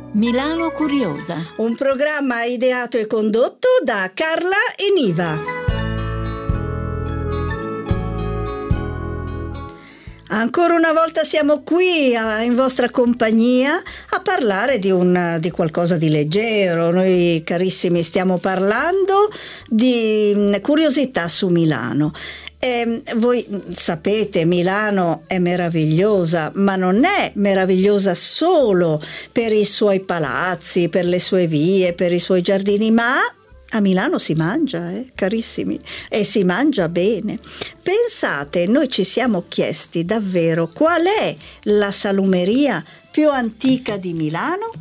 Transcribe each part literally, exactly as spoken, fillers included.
Milano Curiosa. Un programma ideato e condotto da Carla e Niva. Ancora una volta siamo qui a, in vostra compagnia a parlare di, un, di qualcosa di leggero. Noi carissimi stiamo parlando di curiosità su Milano. E voi sapete, Milano è meravigliosa, ma non è meravigliosa solo per i suoi palazzi, per le sue vie, per i suoi giardini, ma a Milano si mangia, eh, carissimi, e si mangia bene. Pensate, noi ci siamo chiesti davvero qual è la salumeria più antica di Milano?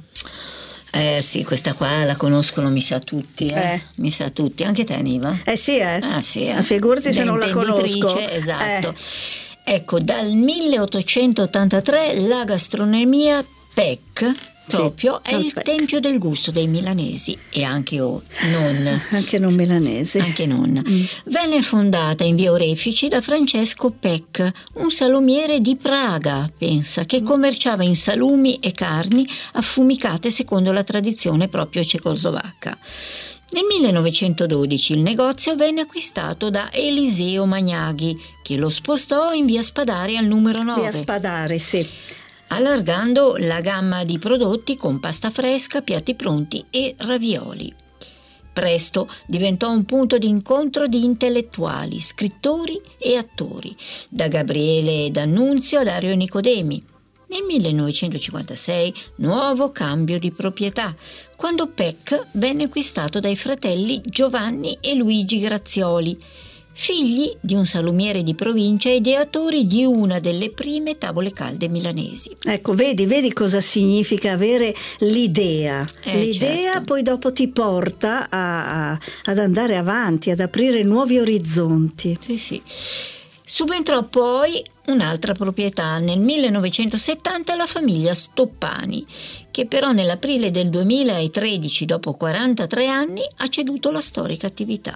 Eh sì, questa qua la conoscono, mi sa tutti, eh? Eh. Mi sa tutti, anche te, Niva? Eh sì, eh? Ah sì, eh. Figurati se non la conosco. Esatto. Eh. Ecco, dal milleottocentottantatré la gastronomia P E C proprio sì, è il P E C. Tempio del gusto dei milanesi e anche oh, non anche non milanesi anche non mm. Venne fondata in via Orefici da Francesco P E C, un salumiere di Praga, pensa, che commerciava in salumi e carni affumicate secondo la tradizione proprio cecoslovacca. Nel millenovecentododici il negozio venne acquistato da Eliseo Magnaghi, che lo spostò in via Spadari al numero nove. Via Spadari, sì. Allargando la gamma di prodotti con pasta fresca, piatti pronti e ravioli. Presto diventò un punto di incontro di intellettuali, scrittori e attori, da Gabriele D'Annunzio a Dario Nicodemi. Nel millenovecentocinquantasei nuovo cambio di proprietà, quando P E C venne acquistato dai fratelli Giovanni e Luigi Grazioli, figli di un salumiere di provincia e ideatori di una delle prime tavole calde milanesi. Ecco, vedi, vedi cosa significa avere l'idea. Eh, l'idea certo. Poi dopo ti porta a, a, ad andare avanti, ad aprire nuovi orizzonti. Sì, sì. Subentrò poi un'altra proprietà nel millenovecentosettanta, la famiglia Stoppani, che però nell'aprile del duemilatredici, dopo quarantatré anni, ha ceduto la storica attività.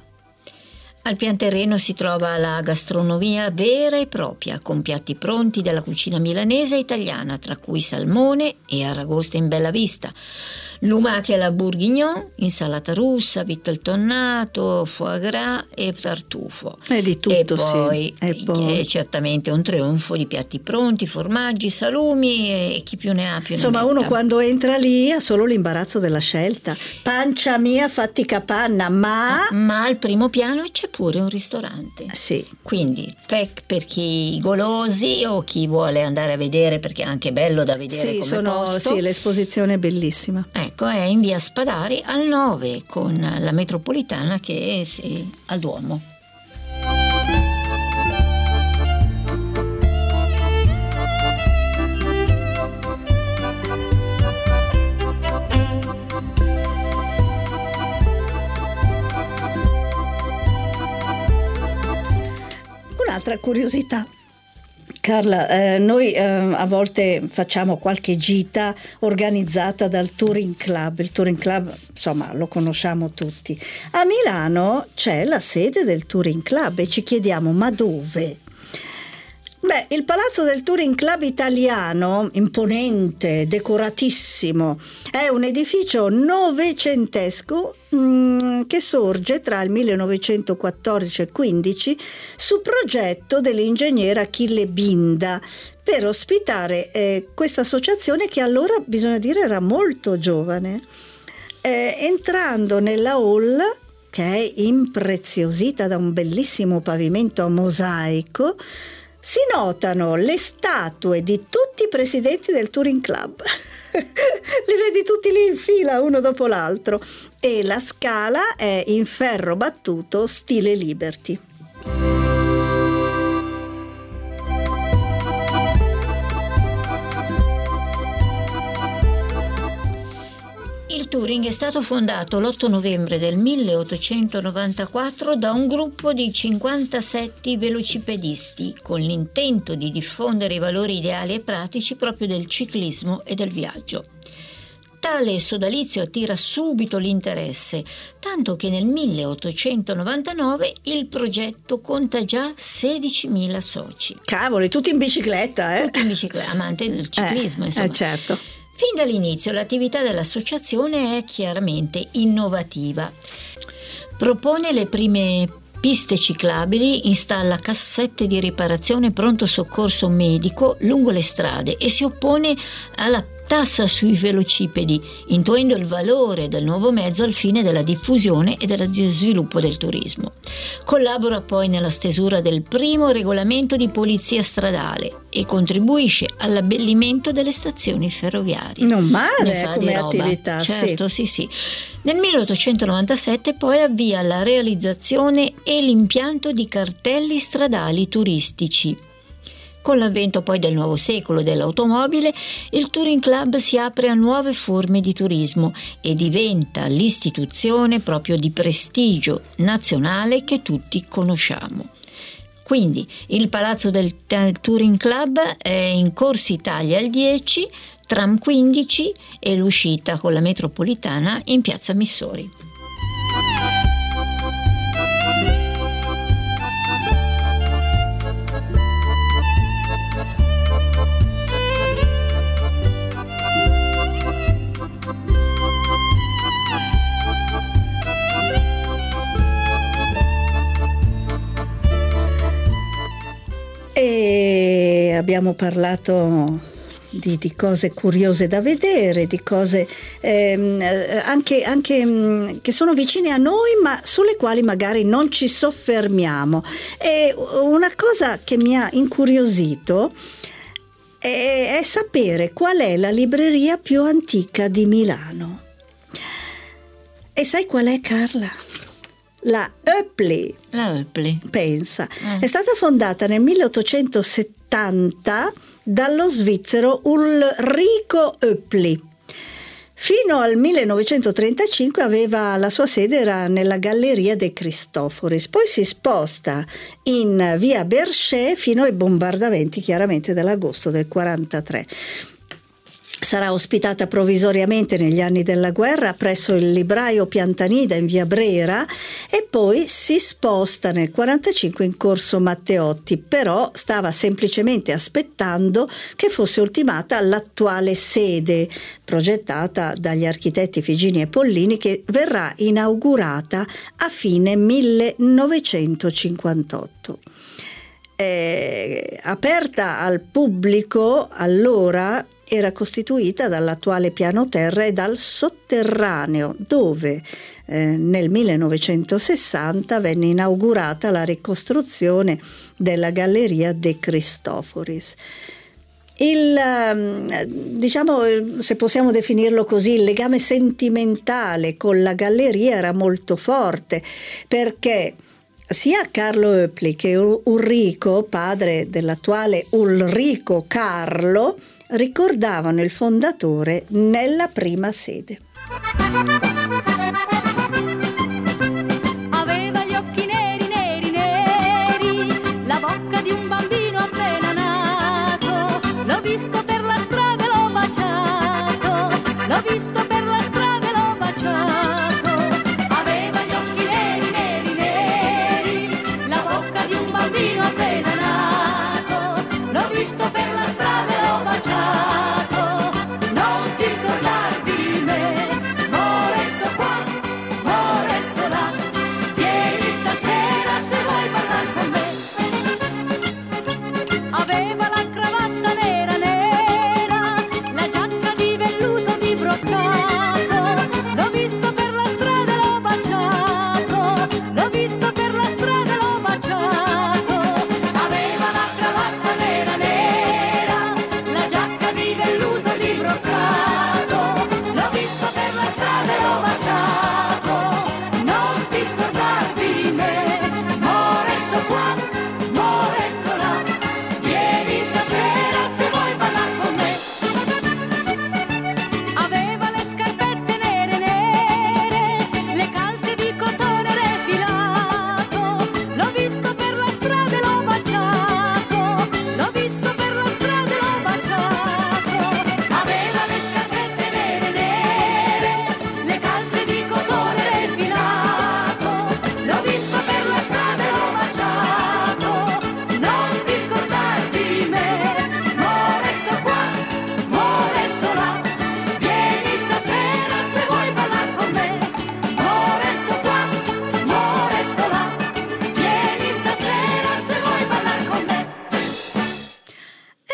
Al pian terreno si trova la gastronomia vera e propria, con piatti pronti della cucina milanese e italiana, tra cui salmone e aragosta in bella vista, lumache alla bourguignon, insalata russa, vittel tonnato, foie gras e tartufo. E di tutto, e poi, sì. E poi... è certamente un trionfo di piatti pronti, formaggi, salumi e chi più ne ha più ne Insomma, metta. uno quando entra lì ha solo l'imbarazzo della scelta. Pancia mia, fatti capanna, ma... Ma al primo piano c'è pure un ristorante. Sì. Quindi P E C per chi golosi o chi vuole andare a vedere, perché è anche bello da vedere sì, come sono, posto. Sì, l'esposizione è bellissima. Ecco, è in via Spadari al nove, con la metropolitana che è sì, al Duomo. Un'altra curiosità, Carla, eh, noi eh, a volte facciamo qualche gita organizzata dal Touring Club. Il Touring Club, insomma, lo conosciamo tutti. A Milano c'è la sede del Touring Club e ci chiediamo: ma dove? Beh, il palazzo del Touring Club italiano, imponente, decoratissimo, è un edificio novecentesco mh, che sorge tra il millenovecentoquattordici e quindici su progetto dell'ingegnere Achille Binda per ospitare eh, questa associazione che allora, bisogna dire, era molto giovane. Eh, entrando nella hall, che è impreziosita da un bellissimo pavimento a mosaico, si notano le statue di tutti i presidenti del Touring Club. Li vedi tutti lì in fila, uno dopo l'altro, e la scala è in ferro battuto stile Liberty. Il Touring è stato fondato l'otto novembre del milleottocentonovantaquattro da un gruppo di cinquantasette velocipedisti con l'intento di diffondere i valori ideali e pratici proprio del ciclismo e del viaggio. Tale sodalizio attira subito l'interesse, tanto che nel milleottocentonovantanove il progetto conta già sedicimila soci. Cavoli, tutti in bicicletta, eh? Tutti in bicicletta, amante del ciclismo, eh, insomma. Eh, certo. Fin dall'inizio l'attività dell'associazione è chiaramente innovativa. Propone le prime piste ciclabili, installa cassette di riparazione e pronto soccorso medico lungo le strade e si oppone alla tassa sui velocipedi, intuendo il valore del nuovo mezzo al fine della diffusione e dello sviluppo del turismo. Collabora poi nella stesura del primo regolamento di polizia stradale e contribuisce all'abbellimento delle stazioni ferroviarie. Non male come attività, certo, sì. sì, sì. Nel milleottocentonovantasette poi avvia la realizzazione e l'impianto di cartelli stradali turistici. Con l'avvento poi del nuovo secolo dell'automobile, il Touring Club si apre a nuove forme di turismo e diventa l'istituzione proprio di prestigio nazionale che tutti conosciamo. Quindi il palazzo del Touring Club è in Corsa Italia al dieci, tram quindici e l'uscita con la metropolitana in piazza Missori. E abbiamo parlato di, di cose curiose da vedere, di cose ehm, anche, anche mh, che sono vicine a noi, ma sulle quali magari non ci soffermiamo. E una cosa che mi ha incuriosito è, è sapere qual è la libreria più antica di Milano. E sai qual è, Carla? La Oepli. La Oepli. Pensa. Eh. È stata fondata nel milleottocentosettanta dallo svizzero Ulrico Oepli. Fino al millenovecentotrentacinque aveva la sua sede era nella Galleria De Cristoforis. Poi si sposta in via Berchet fino ai bombardamenti, chiaramente, dell'agosto del quarantatré. Sarà ospitata provvisoriamente negli anni della guerra presso il libraio Piantanida in via Brera e poi si sposta nel quarantacinque in corso Matteotti, però stava semplicemente aspettando che fosse ultimata l'attuale sede progettata dagli architetti Figini e Pollini, che verrà inaugurata a fine millenovecentocinquantotto. Eh, aperta al pubblico allora, era costituita dall'attuale piano terra e dal sotterraneo, dove eh, nel millenovecentosessanta venne inaugurata la ricostruzione della Galleria De Cristoforis. Il, diciamo, se possiamo definirlo così, il legame sentimentale con la galleria era molto forte, perché sia Carlo Oepli che Ulrico, padre dell'attuale Ulrico Carlo, ricordavano il fondatore nella prima sede. Aveva gli occhi neri, neri, neri, la bocca di un bambino appena nato. L'ho visto per la strada e l'ho baciato, l'ho visto per la strada e l'ho baciato. Aveva gli occhi neri, neri, neri, la bocca di un bambino appena nato. L'ho visto per la strada e l'ho baciato. Non ti scordare di me, moretto qua, moretto là. Vieni stasera se vuoi parlare con me. Aveva la cravatta nera nera, la giacca di velluto di brocca.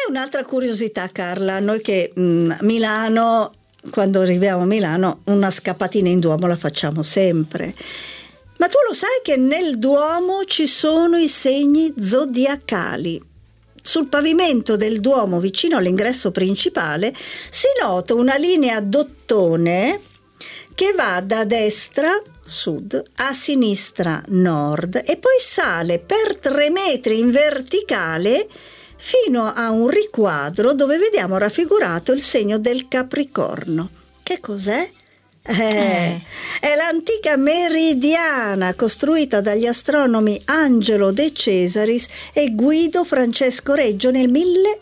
un'altra curiosità, Carla, noi che mh, Milano, quando arriviamo a Milano, una scappatina in Duomo la facciamo sempre. Ma tu lo sai che nel Duomo ci sono i segni zodiacali? Sul pavimento del Duomo, vicino all'ingresso principale, si nota una linea d'ottone che va da destra, sud, a sinistra, nord, e poi sale per tre metri in verticale fino a un riquadro dove vediamo raffigurato il segno del Capricorno. Che cos'è? Eh, eh. È l'antica meridiana costruita dagli astronomi Angelo De Cesaris e Guido Francesco Reggio nel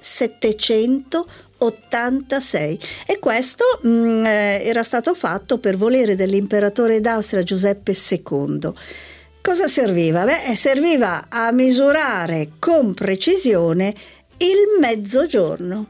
millesettecentottantasei, e questo mh, era stato fatto per volere dell'imperatore d'Austria Giuseppe secondo. Cosa serviva? Beh, serviva a misurare con precisione il mezzogiorno.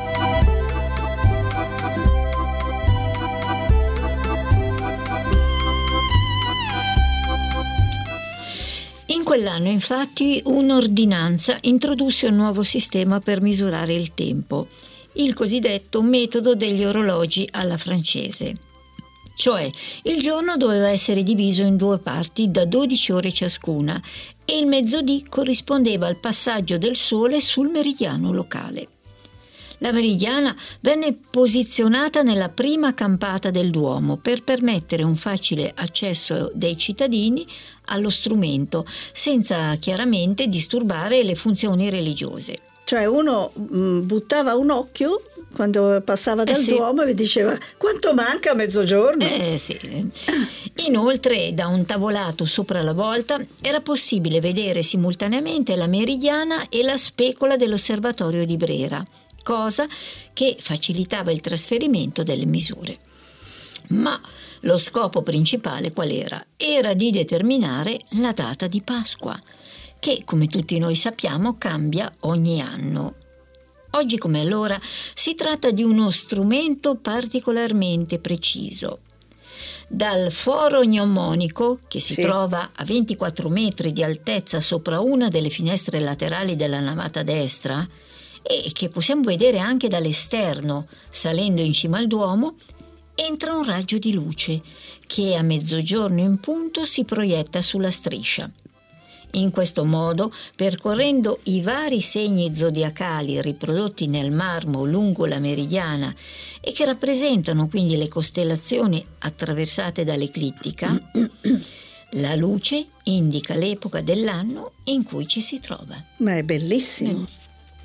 In quell'anno, infatti, un'ordinanza introdusse un nuovo sistema per misurare il tempo, il cosiddetto metodo degli orologi alla francese. Cioè, il giorno doveva essere diviso in due parti da dodici ore ciascuna e il mezzodì corrispondeva al passaggio del sole sul meridiano locale. La meridiana venne posizionata nella prima campata del Duomo per permettere un facile accesso dei cittadini allo strumento, senza chiaramente disturbare le funzioni religiose. Cioè uno mh, buttava un occhio quando passava dal eh sì. Duomo e diceva: quanto manca a mezzogiorno? Eh sì. Inoltre, da un tavolato sopra la volta era possibile vedere simultaneamente la meridiana e la specola dell'osservatorio di Brera, cosa che facilitava il trasferimento delle misure. Ma lo scopo principale qual era? Era di determinare la data di Pasqua, che, come tutti noi sappiamo, cambia ogni anno. Oggi come allora si tratta di uno strumento particolarmente preciso. Dal foro gnomonico, che si sì. trova a ventiquattro metri di altezza sopra una delle finestre laterali della navata destra, e che possiamo vedere anche dall'esterno, salendo in cima al Duomo, entra un raggio di luce che a mezzogiorno in punto si proietta sulla striscia. In questo modo, percorrendo i vari segni zodiacali riprodotti nel marmo lungo la meridiana e che rappresentano quindi le costellazioni attraversate dall'eclittica, la luce indica l'epoca dell'anno in cui ci si trova. Ma è bellissimo! Eh.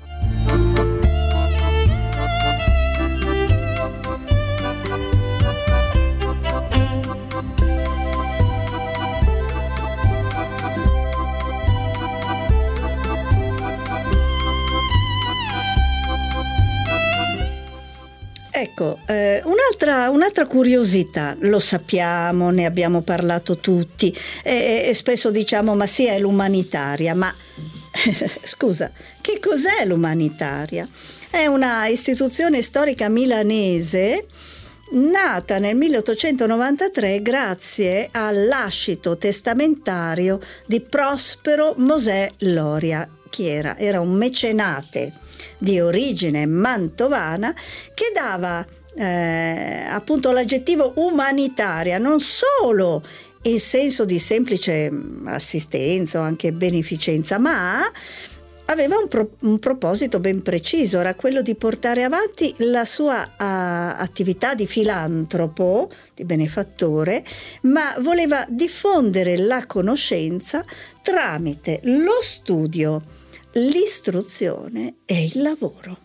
Ecco, eh, un'altra, un'altra curiosità, lo sappiamo, ne abbiamo parlato tutti e, e spesso diciamo ma sì, è l'umanitaria, ma scusa, che cos'è l'umanitaria? È una istituzione storica milanese nata nel milleottocentonovantatré grazie al lascito testamentario di Prospero Mosè Loria. Chi era? Era un mecenate di origine mantovana che dava eh, appunto l'aggettivo umanitaria, non solo in senso di semplice assistenza o anche beneficenza, ma aveva un, pro- un proposito ben preciso, era quello di portare avanti la sua uh, attività di filantropo, di benefattore, ma voleva diffondere la conoscenza tramite lo studio, l'istruzione e il lavoro.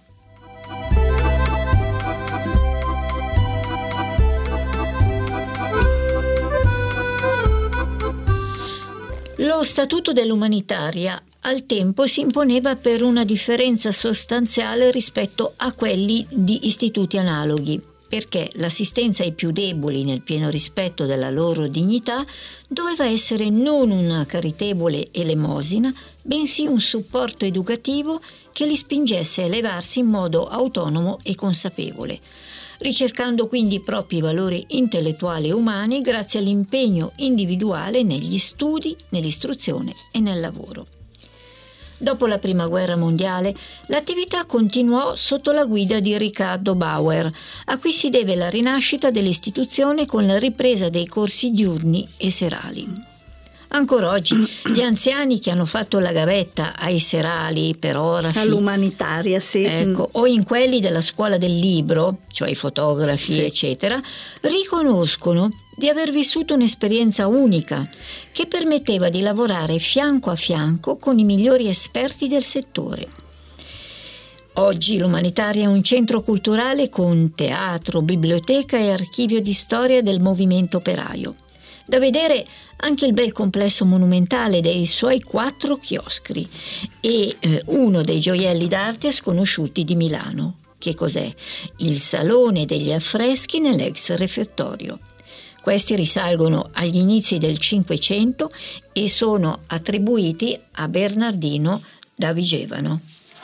Lo Statuto dell'Umanitaria al tempo si imponeva per una differenza sostanziale rispetto a quelli di istituti analoghi, perché l'assistenza ai più deboli nel pieno rispetto della loro dignità doveva essere non una caritatevole elemosina, bensì un supporto educativo che li spingesse a elevarsi in modo autonomo e consapevole, ricercando quindi i propri valori intellettuali e umani grazie all'impegno individuale negli studi, nell'istruzione e nel lavoro. Dopo la Prima Guerra Mondiale, l'attività continuò sotto la guida di Riccardo Bauer, a cui si deve la rinascita dell'istituzione con la ripresa dei corsi diurni e serali. Ancora oggi gli anziani che hanno fatto la gavetta ai serali per orafi, all'umanitaria, sì. Ecco, o in quelli della scuola del libro, cioè i fotografi, sì, eccetera, riconoscono di aver vissuto un'esperienza unica che permetteva di lavorare fianco a fianco con i migliori esperti del settore. Oggi l'umanitaria è un centro culturale con teatro, biblioteca e archivio di storia del movimento operaio. Da vedere anche il bel complesso monumentale dei suoi quattro chioschi e eh, uno dei gioielli d'arte sconosciuti di Milano. Che cos'è? Il Salone degli Affreschi nell'ex refettorio. Questi risalgono agli inizi del Cinquecento e sono attribuiti a Bernardino da Vigevano.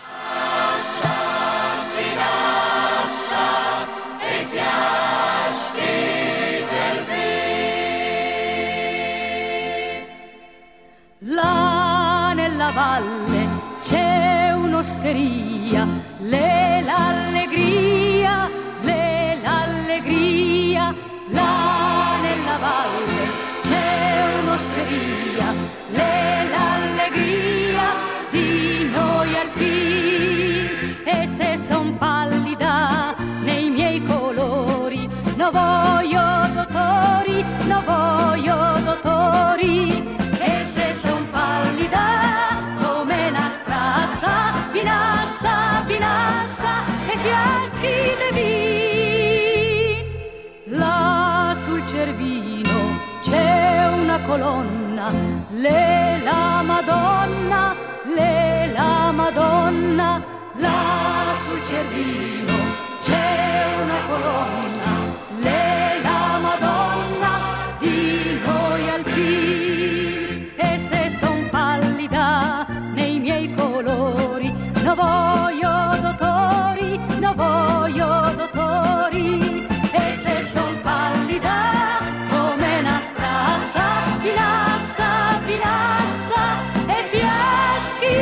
Là nella valle c'è un'osteria, le l'allegria, le l'allegria. Là nella valle c'è un'osteria, le l'allegria di noi alpini. E se son pallida nei miei colori, no voglio dottori, no voglio dottori. Come la strassa, vinassa, vinassa e fiaschi de vin. Là sul Cervino c'è una colonna, le la Madonna, le la Madonna. Là sul Cervino c'è una colonna, le la Madonna di noi alpini. E se son pallida nei miei colori, no voglio dottori, no voglio dottori. E se son pallida come una strassa, vinassa, vinassa e fiaschi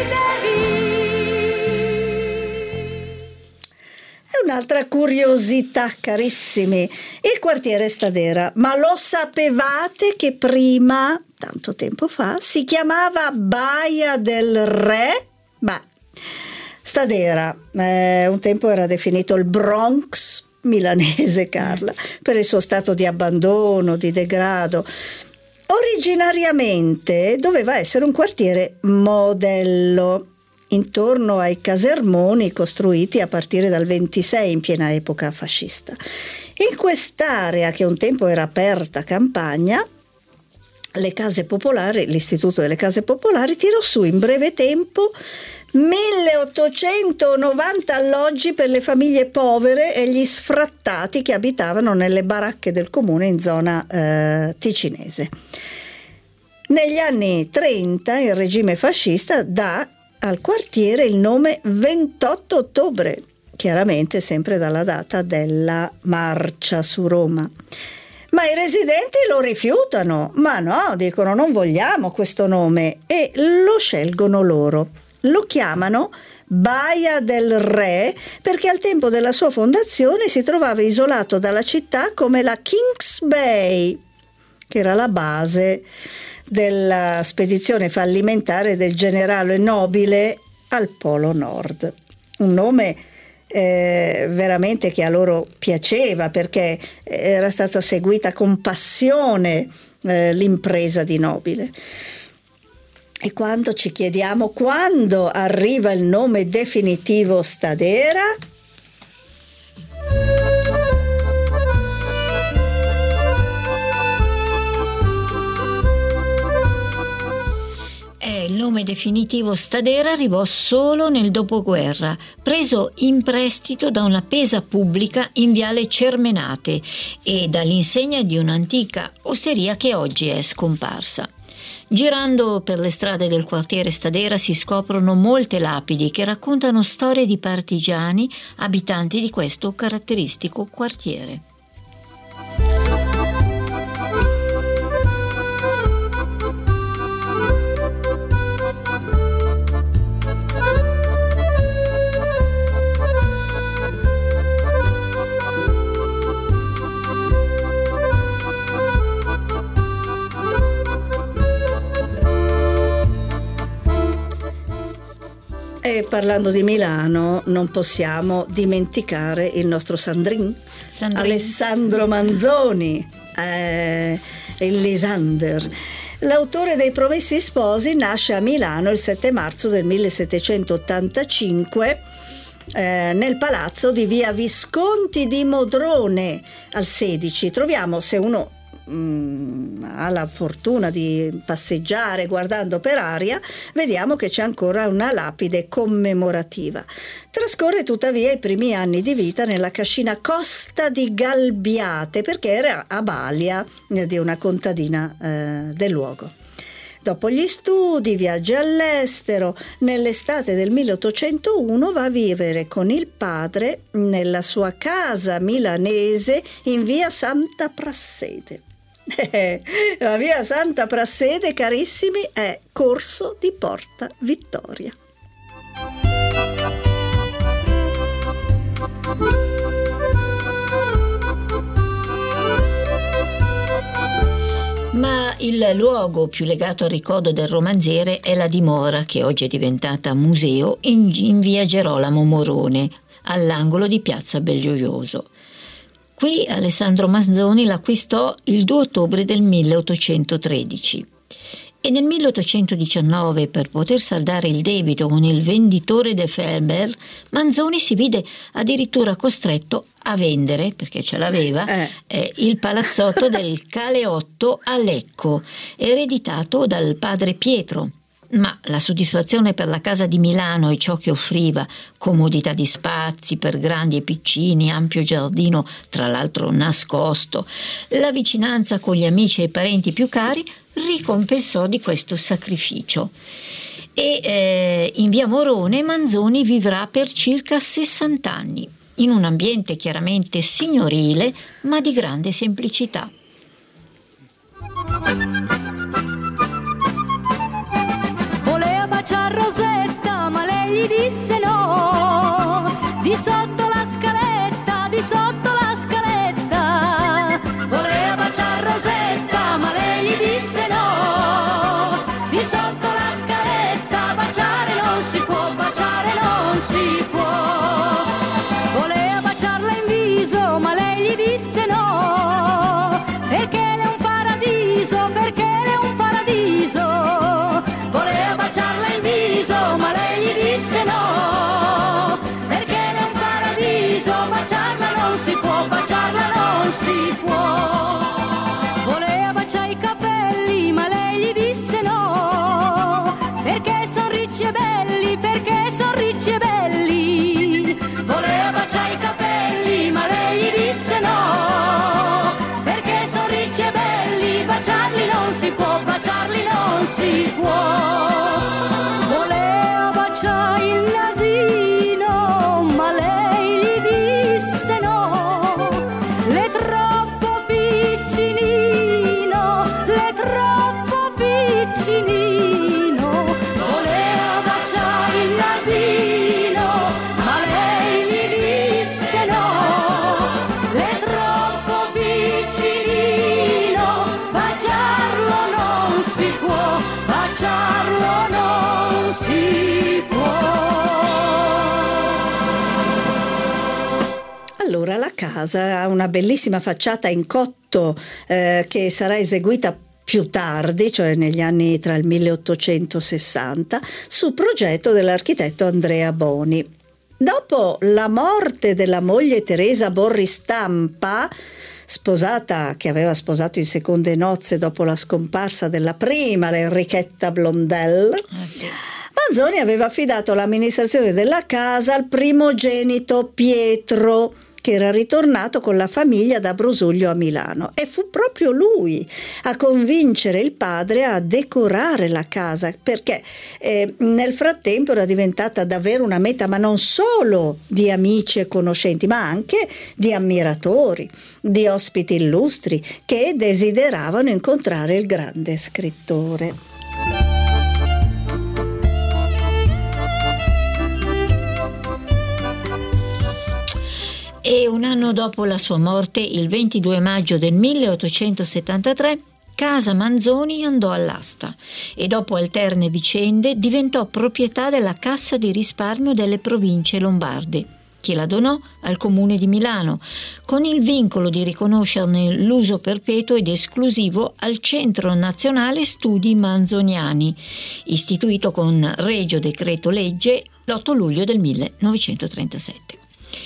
de vin. È un'altra curiosità, carissimi, il quartiere Stadera. Ma lo sapevate che prima, tanto tempo fa, si chiamava Baia del Re? Beh, Stadera eh, un tempo era definito il Bronx milanese, Carla, per il suo stato di abbandono, di degrado. Originariamente doveva essere un quartiere modello intorno ai casermoni costruiti a partire dal ventisei, in piena epoca fascista. In quest'area, che un tempo era aperta campagna, le case popolari, l'istituto delle case popolari tirò su in breve tempo milleottocentonovanta alloggi per le famiglie povere e gli sfrattati che abitavano nelle baracche del comune in zona eh, ticinese. Negli anni trenta il regime fascista dà al quartiere il nome ventotto ottobre, chiaramente sempre dalla data della marcia su Roma. Ma i residenti lo rifiutano, ma no, dicono non vogliamo questo nome e lo scelgono loro. Lo chiamano Baia del Re perché al tempo della sua fondazione si trovava isolato dalla città come la Kings Bay, che era la base della spedizione fallimentare del generale Nobile al Polo Nord. Un nome eh, veramente che a loro piaceva perché era stata seguita con passione eh, l'impresa di Nobile. E quando ci chiediamo quando arriva il nome definitivo Stadera? Il nome definitivo Stadera arrivò solo nel dopoguerra, preso in prestito da una pesa pubblica in viale Cermenate e dall'insegna di un'antica osteria che oggi è scomparsa. Girando per le strade del quartiere Stadera si scoprono molte lapidi che raccontano storie di partigiani abitanti di questo caratteristico quartiere. parlando di Milano, non possiamo dimenticare il nostro Sandrin, Sandrin. Alessandro Manzoni, eh, il Lysander. L'autore dei Promessi Sposi nasce a Milano il sette marzo del millesettecentottantacinque eh, nel palazzo di via Visconti di Modrone al sedici. Troviamo, se uno mh, ha la fortuna di passeggiare guardando per aria, vediamo che c'è ancora una lapide commemorativa. Trascorre tuttavia i primi anni di vita nella cascina Costa di Galbiate, perché era a balia di una contadina eh, del luogo. Dopo gli studi viaggia all'estero. Nell'estate del milleottocentouno va a vivere con il padre nella sua casa milanese in via Santa Prassede. La via Santa Prassede, carissimi, è Corso di Porta Vittoria. Ma il luogo più legato al ricordo del romanziere è la dimora, che oggi è diventata museo, in, in via Gerolamo Morone, all'angolo di piazza Belgiojoso. Qui Alessandro Manzoni l'acquistò il due ottobre del milleottocentotredici. E nel milleottocentodiciannove, per poter saldare il debito con il venditore de Felber, Manzoni si vide addirittura costretto a vendere, perché ce l'aveva, eh. Eh, il palazzotto del Caleotto a Lecco, ereditato dal padre Pietro. Ma la soddisfazione per la casa di Milano e ciò che offriva, comodità di spazi per grandi e piccini, ampio giardino tra l'altro nascosto, la vicinanza con gli amici e i parenti più cari, ricompensò di questo sacrificio. E eh, in via Morone Manzoni vivrà per circa sessanta anni, in un ambiente chiaramente signorile ma di grande semplicità. Voleva baciar Rosetta, ma lei gli disse no. Di sotto la scaletta, di sotto la scaletta. Voleva baciar Rosetta, ma lei gli disse no. Di sotto la scaletta, baciare non si può, baciare non si può. Voleva baciarla in viso, ma lei gli disse no. Perché lei è un paradiso, perché lei è un paradiso. Voleva baciarla in viso, ma lei gli disse no. Perché lei è un paradiso, baciarla non si può, baciarla non si può. Voleva baciare i capelli, ma lei gli disse no. Perché son ricci e belli, perché son ricci e belli. Voleva baciare i capelli, ma lei gli disse no. Perché son ricci e belli, baciarli non si può, baciarli non si può. Voleva baciare il nasino, ma lei gli disse no. Le troppo piccinino, le troppo piccinino. Voleva baciare il nasino, ma lei gli disse no. Le troppo piccinino, baciarlo non si può, baciarlo non si può. Allora, la casa ha una bellissima facciata in cotto eh, che sarà eseguita più tardi, cioè negli anni tra il milleottocentosessanta, su progetto dell'architetto Andrea Boni. Dopo la morte della moglie Teresa Borri Stampa, sposata, che aveva sposato in seconde nozze dopo la scomparsa della prima, l'Enrichetta Blondel, Ah, sì. Manzoni aveva affidato l'amministrazione della casa al primogenito Pietro, che era ritornato con la famiglia da Brosuglio a Milano, e fu proprio lui a convincere il padre a decorare la casa, perché eh, nel frattempo era diventata davvero una meta, ma non solo di amici e conoscenti, ma anche di ammiratori, di ospiti illustri che desideravano incontrare il grande scrittore. E un anno dopo la sua morte, il ventidue maggio del milleottocentosettantatré, Casa Manzoni andò all'asta e dopo alterne vicende diventò proprietà della Cassa di risparmio delle province lombarde, che la donò al Comune di Milano, con il vincolo di riconoscerne l'uso perpetuo ed esclusivo al Centro Nazionale Studi Manzoniani, istituito con regio decreto legge l'otto luglio del millenovecentotrentasette.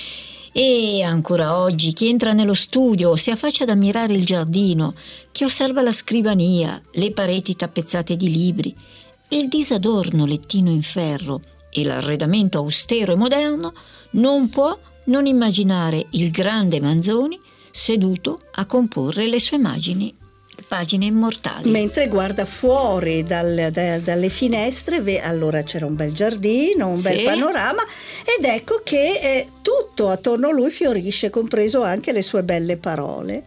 E ancora oggi chi entra nello studio si affaccia ad ammirare il giardino, chi osserva la scrivania, le pareti tappezzate di libri, il disadorno lettino in ferro e l'arredamento austero e moderno, non può non immaginare il grande Manzoni seduto a comporre le sue immagini, pagine immortali. Mentre guarda fuori dal, da, dalle finestre, ve, allora c'era un bel giardino, un Sì. bel panorama, ed ecco che eh, tutto attorno a lui fiorisce, compreso anche le sue belle parole.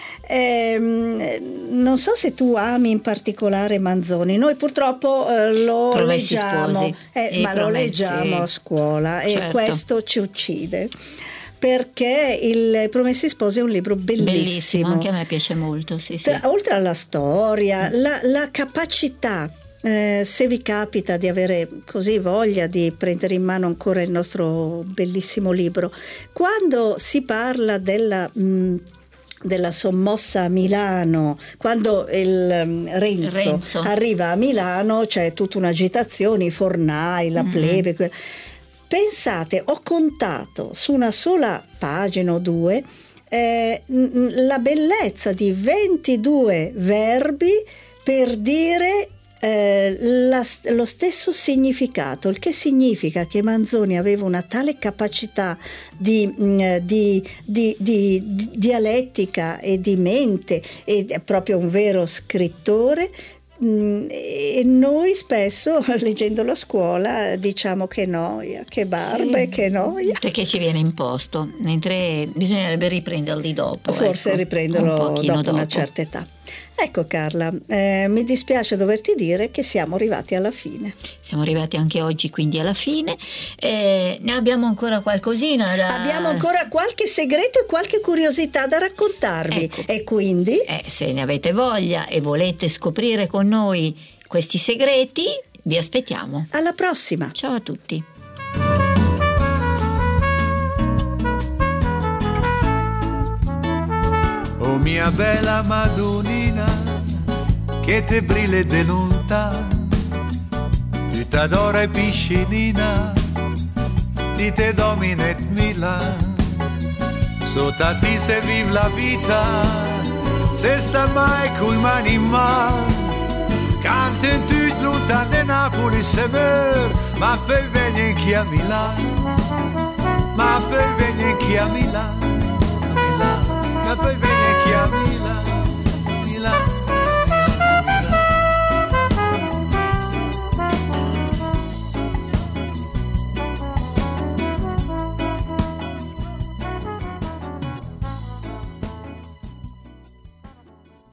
Ehm, non so se tu ami in particolare Manzoni. Noi purtroppo eh, lo Promessi leggiamo, sposi. eh, I ma lo Promessi. leggiamo a scuola, Certo. e questo ci uccide, perché il Promessi Sposi è un libro bellissimo, Bellissimo, anche a me piace molto, sì, sì. Tra- oltre alla storia, la, la capacità, eh, se vi capita di avere così voglia di prendere in mano ancora il nostro bellissimo libro, quando si parla della mh, della sommossa a Milano, quando il um, Renzo, Renzo. arriva a Milano, c'è tutta un'agitazione, i fornai, la Mm-hmm. plebe, que- pensate, ho contato su una sola pagina o due eh, n- la bellezza di ventidue verbi per dire eh, la- lo stesso significato, il che significa che Manzoni aveva una tale capacità di, mh, di, di, di, di dialettica e di mente, ed è proprio un vero scrittore. Mm, e noi spesso leggendolo a scuola diciamo che noia, che barba, Sì. e che noia. Perché ci viene imposto, mentre bisognerebbe riprenderli dopo. Forse ecco, riprenderlo un pochino dopo una dopo. certa età. Ecco Carla, eh, mi dispiace doverti dire che siamo arrivati alla fine. Siamo arrivati anche oggi quindi alla fine. Eh, ne abbiamo ancora qualcosina da... Abbiamo ancora qualche segreto e qualche curiosità da raccontarvi, Ecco. e quindi Eh, se ne avete voglia e volete scoprire con noi questi segreti, vi aspettiamo. alla prossima. Ciao a tutti. Oh mia bella Madonnina, che te brille de lontano, tu t'adora e piscinina, ti te domina et Milan, sotto ti se vive la vita, se sta mai col mani in mano, canto in tutti lontano de Napoli se meur, ma poi viene chi a Milano, ma poi viene chi a Milano, Milano. Ma poi viene chi a Milano, Milano.